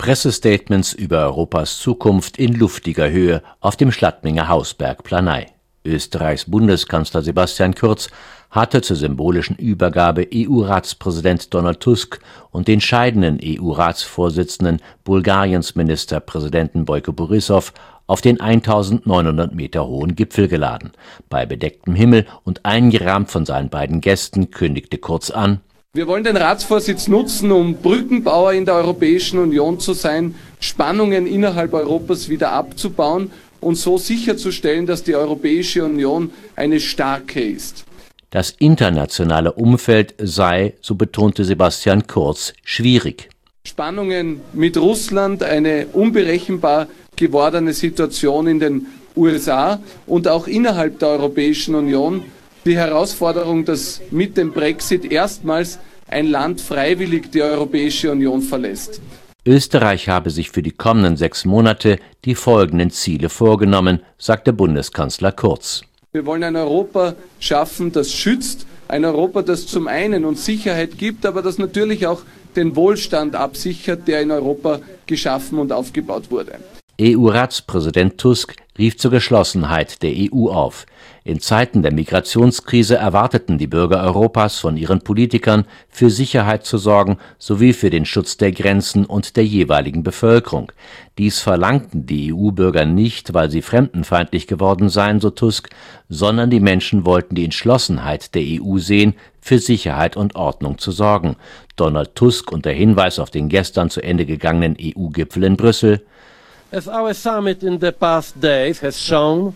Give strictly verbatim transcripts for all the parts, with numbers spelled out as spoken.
Pressestatements über Europas Zukunft in luftiger Höhe auf dem Schladminger Hausberg Planei. Österreichs Bundeskanzler Sebastian Kurz hatte zur symbolischen Übergabe E U-Ratspräsident Donald Tusk und den scheidenden E U-Ratsvorsitzenden Bulgariens Ministerpräsidenten Boyko Borissow auf den eintausendneunhundert Meter hohen Gipfel geladen. Bei bedecktem Himmel und eingerahmt von seinen beiden Gästen kündigte Kurz an: Wir wollen den Ratsvorsitz nutzen, um Brückenbauer in der Europäischen Union zu sein, Spannungen innerhalb Europas wieder abzubauen und so sicherzustellen, dass die Europäische Union eine starke ist. Das internationale Umfeld sei, so betonte Sebastian Kurz, schwierig. Spannungen mit Russland, eine unberechenbar gewordene Situation in den U S A und auch innerhalb der Europäischen Union, die Herausforderung, dass mit dem Brexit erstmals ein Land freiwillig die Europäische Union verlässt. Österreich habe sich für die kommenden sechs Monate die folgenden Ziele vorgenommen, sagte Bundeskanzler Kurz. Wir wollen ein Europa schaffen, das schützt, ein Europa, das zum einen uns Sicherheit gibt, aber das natürlich auch den Wohlstand absichert, der in Europa geschaffen und aufgebaut wurde. E U-Ratspräsident Tusk rief zur Geschlossenheit der E U auf. In Zeiten der Migrationskrise erwarteten die Bürger Europas von ihren Politikern, für Sicherheit zu sorgen sowie für den Schutz der Grenzen und der jeweiligen Bevölkerung. Dies verlangten die E U-Bürger nicht, weil sie fremdenfeindlich geworden seien, so Tusk, sondern die Menschen wollten die Entschlossenheit der E U sehen, für Sicherheit und Ordnung zu sorgen. Donald Tusk unter Hinweis auf den gestern zu Ende gegangenen E U-Gipfel in Brüssel: As our summit in the past days has shown,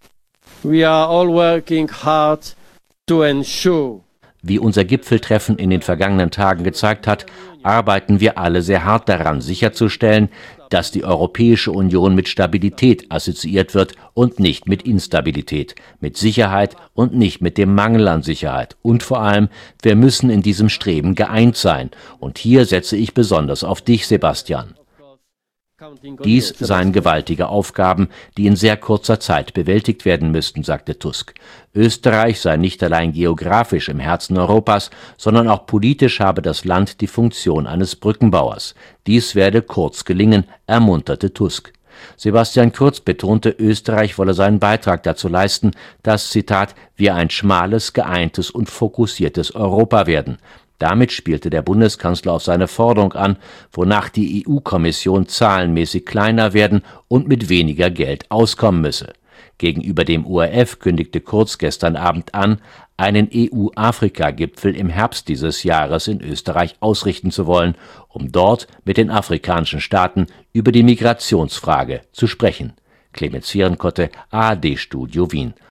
we are all working hard to ensure. Wie unser Gipfeltreffen in den vergangenen Tagen gezeigt hat, arbeiten wir alle sehr hart daran, sicherzustellen, dass die Europäische Union mit Stabilität assoziiert wird und nicht mit Instabilität, mit Sicherheit und nicht mit dem Mangel an Sicherheit. Und vor allem, wir müssen in diesem Streben geeint sein. Und hier setze ich besonders auf dich, Sebastian. Dies seien gewaltige Aufgaben, die in sehr kurzer Zeit bewältigt werden müssten, sagte Tusk. Österreich sei nicht allein geografisch im Herzen Europas, sondern auch politisch habe das Land die Funktion eines Brückenbauers. Dies werde Kurz gelingen, ermunterte Tusk. Sebastian Kurz betonte, Österreich wolle seinen Beitrag dazu leisten, dass, Zitat, wir ein schmales, geeintes und fokussiertes Europa werden. Damit spielte der Bundeskanzler auf seine Forderung an, wonach die E U-Kommission zahlenmäßig kleiner werden und mit weniger Geld auskommen müsse. Gegenüber dem O R F kündigte Kurz gestern Abend an, einen E U-Afrika-Gipfel im Herbst dieses Jahres in Österreich ausrichten zu wollen, um dort mit den afrikanischen Staaten über die Migrationsfrage zu sprechen. Clemens Vierenkotte, A R D-Studio Wien.